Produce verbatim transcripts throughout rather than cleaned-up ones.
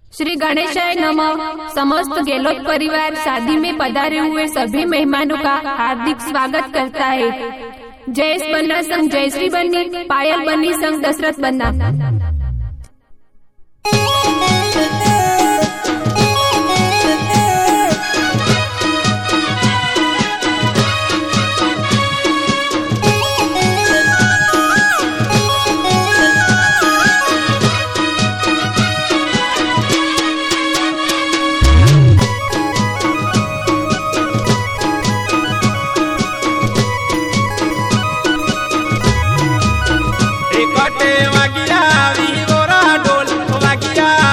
श्री गणेशाय नमः। समस्त गहलोत परिवार शादी में पधारे हुए सभी मेहमानों का हार्दिक स्वागत करता है। जयेश बन्ना संग जयश्री बन्नी, पायल बन्नी संग दशरथ बन्ना। वागिया वी गोरा ढोल वागिया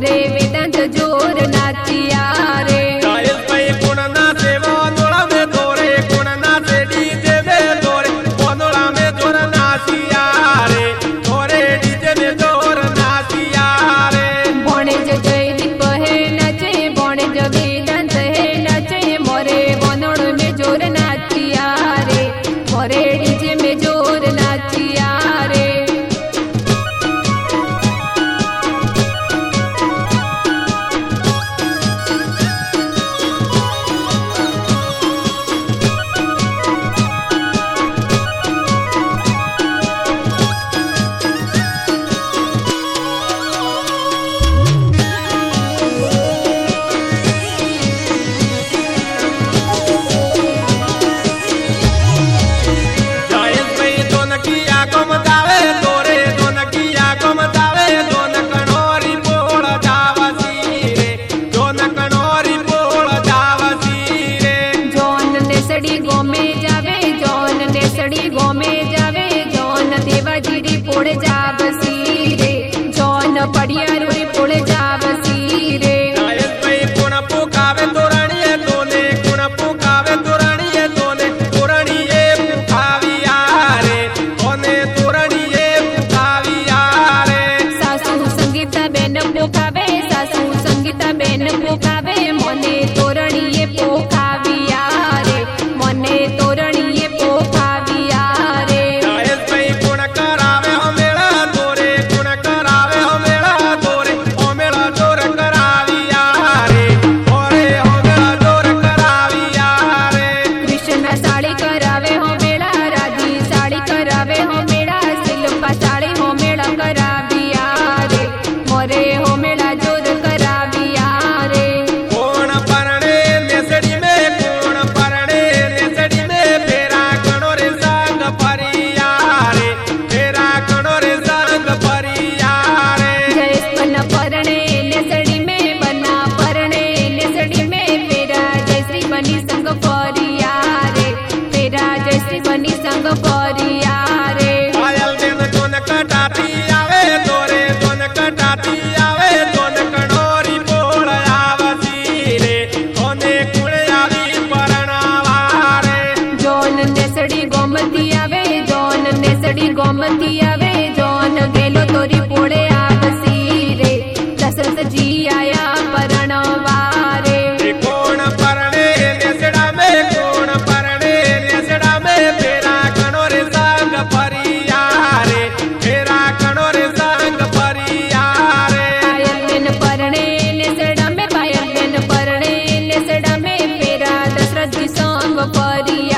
मोरे वेदांत जोर नाचिया रे। जायज भाई गुण नाचे वोंदोळा में जोरे, गुण नाचे डीजे में जोरे, वोंदोळा में जोर नाचिया रे, जोरे डीजे में जोर नाचिया रे। भोणे जो जयदीप है नाचे, भोणे जो वेदांत है नाचे, मोरे वोंदोळ में जोर नाचिया रे, मोरे डीजे में जोर नाचिया रे। पोड़ जावसी रे, जौन पड़ियारू रे पोड़ जावसी रे। जायज भाई गुण पुकावे तोरणिये तोने, गुण पुकावे तोरणिये तोने, तोरणिये पुकाविया रे, तोने तोरणिये पुकाविया रे। सासू संगीता बेन पुकावे, सासू संगीता बेन पुकावे, मोने तोरणिये पुकाविया रे, मोने तोरणिये पुकाविया रे। जायज भाई गुण करावे हो मेरा तोरे, गुण करावे हो मेरा तोरे, हो मेरा जोर कराविया रे, ओरे हो मेरा जोर कराविया रे। कृष्ण साड़ी करावे हो मेरा, राधी साड़ी करावे हो मेरा, शिल्पा साड़ी हो मेरा कराविया रे, मोरे हो मेरा जोर कराविया रे। कोण परणे नेसड़ी में, कोण परणे नेसड़ी में, फेरा कणो रे संग परिया रे, फेरा कणो रे संग परिया रे। जयस बना परणे नेसड़ी में, बना परणे नेसड़ी में, फेरा जयश्री बनी संग परिया रे, फेरा जयश्री बनी संग परिया रे। पायल दिन दोन कटाती आवे तोरे, दोन कटाती आवे, दोन कणोरी पोळ आवसी रे, दोने कुळ आवी परणावा रे। जौन नेसड़ी गोमती आवे, जौन नेसड़ी गोमती आवे, जौन गेलो तोरी पोड़े आवसी रे, दशरथ जी आया परणवा रे। रे कोण परणे नेसड़ा में, कोण परणे नेसड़ा में, फेरा कणो रे संग परिया रे, फेरा कणो रे संग परिया रे। पायल बेन परणे नेसड़ा में, पायल बेन परणे नेसड़ा में, फेरा दशरथ जी संग परिया